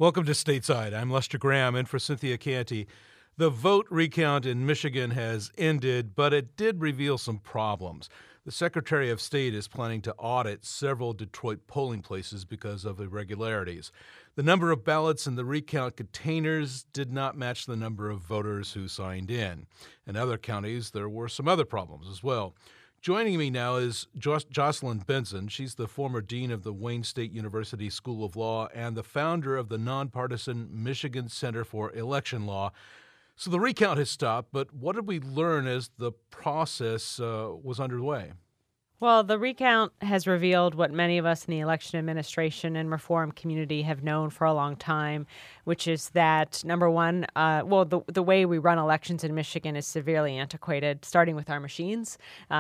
Welcome to Stateside. I'm Lester Graham in for Cynthia Canty. The vote recount in Michigan has ended, but it did reveal some problems. The Secretary of State is planning to audit several Detroit polling places because of irregularities. The number of ballots in the recount containers did not match the number of voters who signed in. In other counties, there were some other problems as well. Joining me now is Jocelyn Benson. She's the former dean of the Wayne State University School of Law and the founder of the nonpartisan Michigan Center for Election Law. So the recount has stopped, but what did we learn as the process was underway? Well, the recount has revealed what many of us in the election administration and reform community have known for a long time, which is that, number one, the way we run elections in Michigan is severely antiquated, starting with our machines,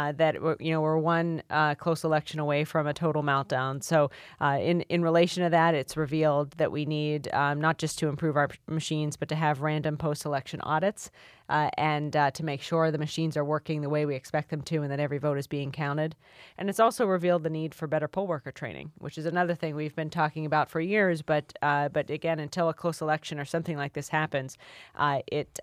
we're one close election away from a total meltdown. So in relation to that, it's revealed that we need not just to improve our machines, but to have random post-election audits and to make sure the machines are working the way we expect them to and that every vote is being counted. And it's also revealed the need for better poll worker training, which is another thing we've been talking about for years. But again, until a close election or something like this happens, it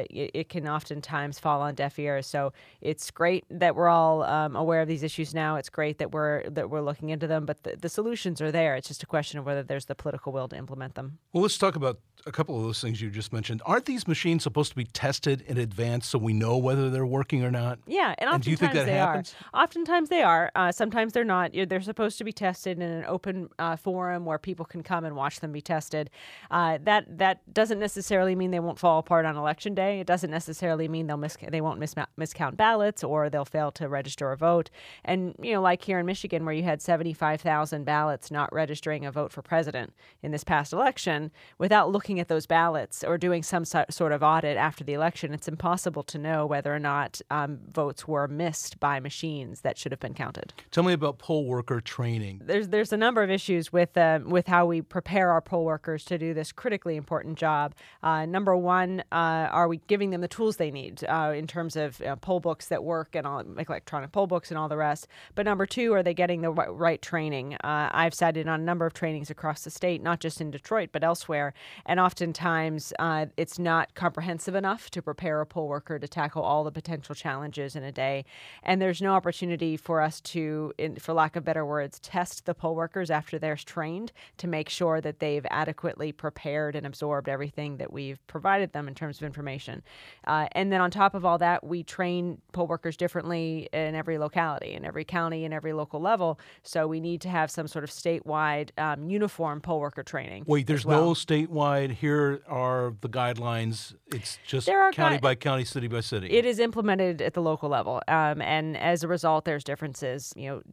can oftentimes fall on deaf ears. So it's great that we're all aware of these issues now. It's great that we're looking into them. But the solutions are there. It's just a question of whether there's the political will to implement them. Well, let's talk about a couple of those things you just mentioned. Aren't these machines supposed to be tested in advance so we know whether they're working or not? Yeah, and oftentimes do you think that they happens? are. Oftentimes they are. Sometimes they're not. They're supposed to be tested in an open forum where people can come and watch them be tested. That doesn't necessarily mean they won't fall apart on election day. It doesn't necessarily mean they won't miscount ballots or they'll fail to register a vote. And like here in Michigan, where you had 75,000 ballots not registering a vote for president in this past election, without looking at those ballots or doing some sort of audit after the election, it's impossible to know whether or not votes were missed by machines that should have been counted. Tell me about poll worker training. There's a number of issues with how we prepare our poll workers to do this critically important job. Number one, are we giving them the tools they need in terms of poll books that work and all, like electronic poll books and all the rest? But number two, are they getting the right training? I've sat in on a number of trainings across the state, not just in Detroit, but elsewhere. And oftentimes, it's not comprehensive enough to prepare a poll worker to tackle all the potential challenges in a day. And there's no opportunity for us to, for lack of better words, test the poll workers after they're trained to make sure that they've adequately prepared and absorbed everything that we've provided them in terms of information. And then on top of all that, we train poll workers differently in every locality, in every county, and every local level. So we need to have some sort of statewide uniform poll worker training. Wait, there's no statewide, here are the guidelines, it's just county by county, city by city. It is implemented at the local level, and as a result, there's differences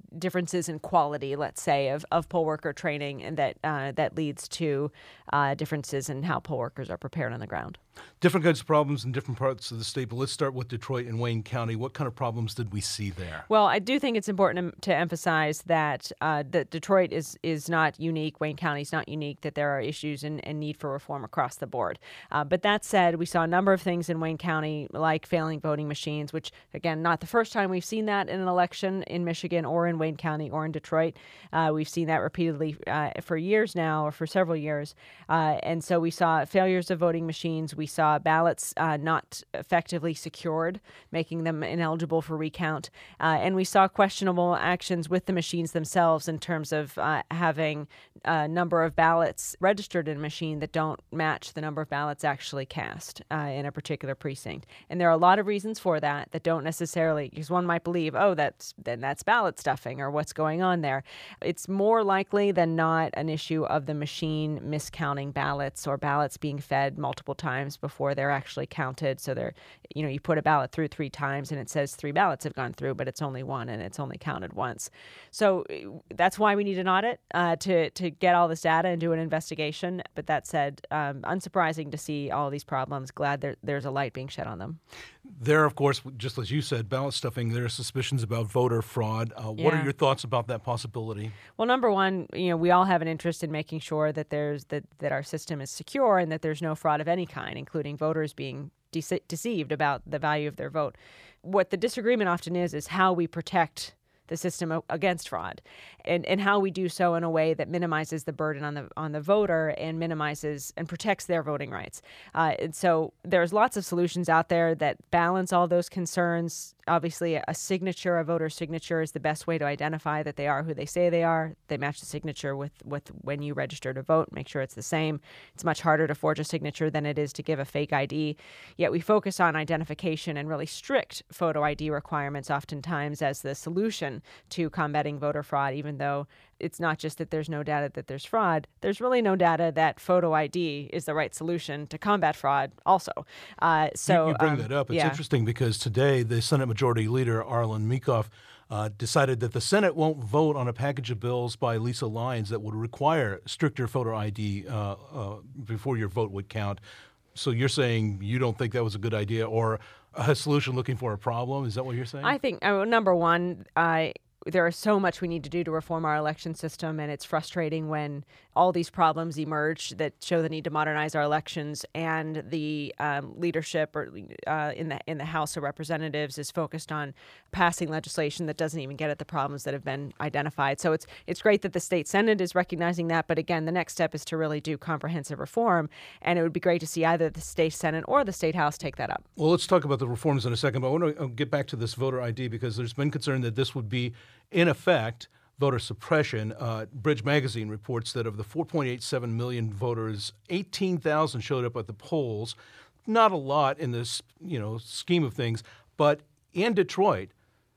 in quality, let's say, of poll worker training, and that leads to differences in how poll workers are prepared on the ground. Different kinds of problems in different parts of the state, but let's start with Detroit and Wayne County. What kind of problems did we see there? Well, I do think it's important to emphasize that Detroit is not unique. Wayne County is not unique, that there are issues and need for reform across the board. But that said, we saw a number of things in Wayne County, like failing voting machines, which, again, not the first time we've seen that in an election in Michigan or in Wayne County or in Detroit. We've seen that repeatedly for years now, or for several years. And so we saw failures of voting machines. We saw ballots not effectively secured, making them ineligible for recount. And we saw questionable actions with the machines themselves in terms of having a number of ballots registered in a machine that don't match the number of ballots actually cast in a particular precinct. And there are a lot of reasons for that don't necessarily, because one might believe, that's ballot stuffing or what's going on there. It's more likely than not an issue of the machine miscounting ballots or ballots being fed multiple times before they're actually counted. So you put a ballot through 3 times and it says 3 ballots have gone through, but it's only 1 and it's only counted once. So that's why we need an audit to get all this data and do an investigation. But that said, unsurprising to see all these problems. Glad there's a light being shed on them. There, of course, just as you said, ballot stuffing, there are suspicions about voter fraud. What are your thoughts about that possibility? Well, number one, we all have an interest in making sure that that our system is secure and that there's no fraud of any kind, including voters being deceived about the value of their vote. What the disagreement often is how we protect the system against fraud, and how we do so in a way that minimizes the burden on the voter and minimizes and protects their voting rights. And so there's lots of solutions out there that balance all those concerns. Obviously, a voter signature is the best way to identify that they are who they say they are. They match the signature with when you register to vote, make sure it's the same. It's much harder to forge a signature than it is to give a fake ID. Yet we focus on identification and really strict photo ID requirements oftentimes as the solution to combating voter fraud, even though it's not just that there's no data that there's fraud. There's really no data that photo ID is the right solution to combat fraud also. You bring that up. It's interesting because today the Senate Majority Leader, Arlen Meekhof, decided that the Senate won't vote on a package of bills by Lisa Lyons that would require stricter photo ID before your vote would count. So you're saying you don't think that was a good idea or a solution looking for a problem? Is that what you're saying? I think, number one, there is so much we need to do to reform our election system, and it's frustrating when all these problems emerge that show the need to modernize our elections, and the leadership in the House of Representatives is focused on passing legislation that doesn't even get at the problems that have been identified. So it's great that the state Senate is recognizing that, but again, the next step is to really do comprehensive reform, and it would be great to see either the state Senate or the state House take that up. Well, let's talk about the reforms in a second, but I want to get back to this voter ID because there's been concern that this would be, in effect, voter suppression. Bridge Magazine reports that of the 4.87 million voters, 18,000 showed up at the polls. Not a lot in this, scheme of things, but in Detroit,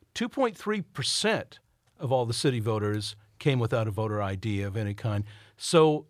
2.3% of all the city voters came without a voter ID of any kind. So,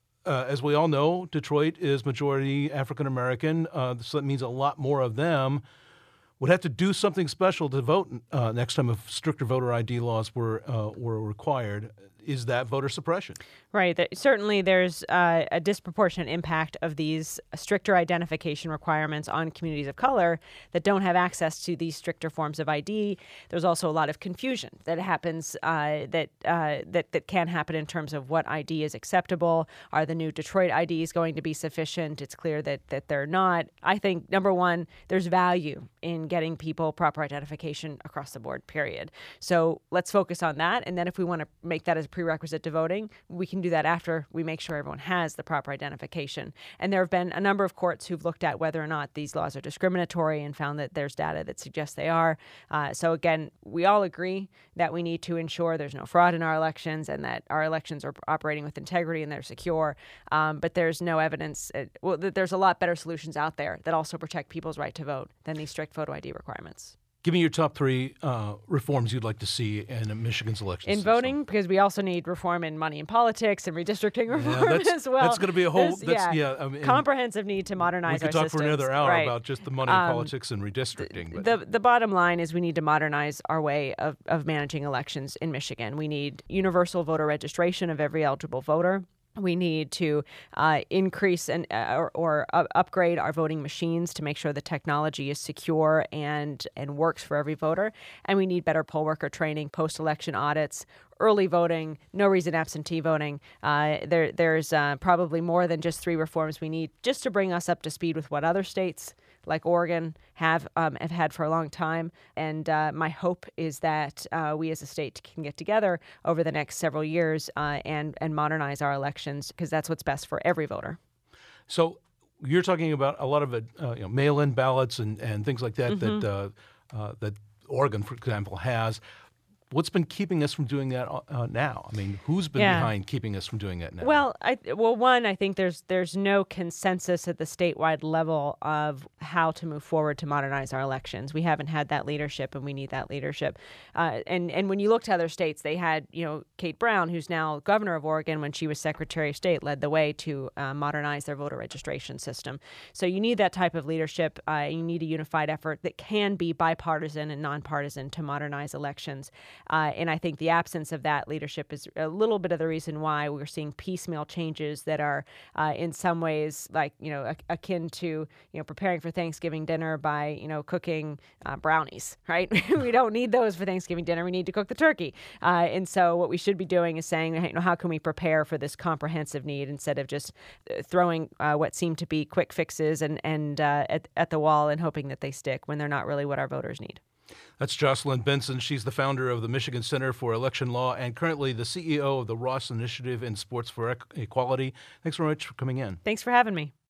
as we all know, Detroit is majority African American, so that means a lot more of them would have to do something special to vote next time if stricter voter ID laws were required. Is that voter suppression? Right. Certainly, there's a disproportionate impact of these stricter identification requirements on communities of color that don't have access to these stricter forms of ID. There's also a lot of confusion that happens that can happen in terms of what ID is acceptable. Are the new Detroit IDs going to be sufficient? It's clear that they're not. I think, number one, there's value in getting people proper identification across the board, period. So let's focus on that. And then if we want to make that as a prerequisite to voting, we can do that after we make sure everyone has the proper identification. And there have been a number of courts who've looked at whether or not these laws are discriminatory and found that there's data that suggests they are. So again, we all agree that we need to ensure there's no fraud in our elections and that our elections are operating with integrity and they're secure. But there's no evidence. There's a lot better solutions out there that also protect people's right to vote than these strict photo ID requirements. Give me your top three reforms you'd like to see in Michigan's election in system. Voting, because we also need reform in money in politics and redistricting reform as well. That's going to be a whole comprehensive need to modernize our systems. We could talk for another hour about just the money in politics and redistricting. The bottom line is we need to modernize our way of managing elections in Michigan. We need universal voter registration of every eligible voter. We need to increase or upgrade our voting machines to make sure the technology is secure and works for every voter. And we need better poll worker training, post-election audits, early voting, no reason absentee voting. There's probably more than just three reforms we need just to bring us up to speed with what other states like Oregon have had for a long time. And my hope is that we as a state can get together over the next several years and modernize our elections, because that's what's best for every voter. So you're talking about a lot of mail-in ballots and things like that, mm-hmm. that Oregon, for example, has. What's been keeping us from doing that now? I mean, who's been behind keeping us from doing that now? Well, I think there's no consensus at the statewide level of how to move forward to modernize our elections. We haven't had that leadership, and we need that leadership. And when you look to other states, they had, Kate Brown, who's now governor of Oregon, when she was Secretary of State, led the way to modernize their voter registration system. So you need that type of leadership. You need a unified effort that can be bipartisan and nonpartisan to modernize elections. And I think the absence of that leadership is a little bit of the reason why we're seeing piecemeal changes that are in some ways like, akin to, preparing for Thanksgiving dinner by, cooking brownies, right? We don't need those for Thanksgiving dinner. We need to cook the turkey. And so what we should be doing is saying, how can we prepare for this comprehensive need instead of just throwing what seem to be quick fixes and at the wall and hoping that they stick when they're not really what our voters need. That's Jocelyn Benson. She's the founder of the Michigan Center for Election Law and currently the CEO of the Ross Initiative in Sports for Equality. Thanks very much for coming in. Thanks for having me.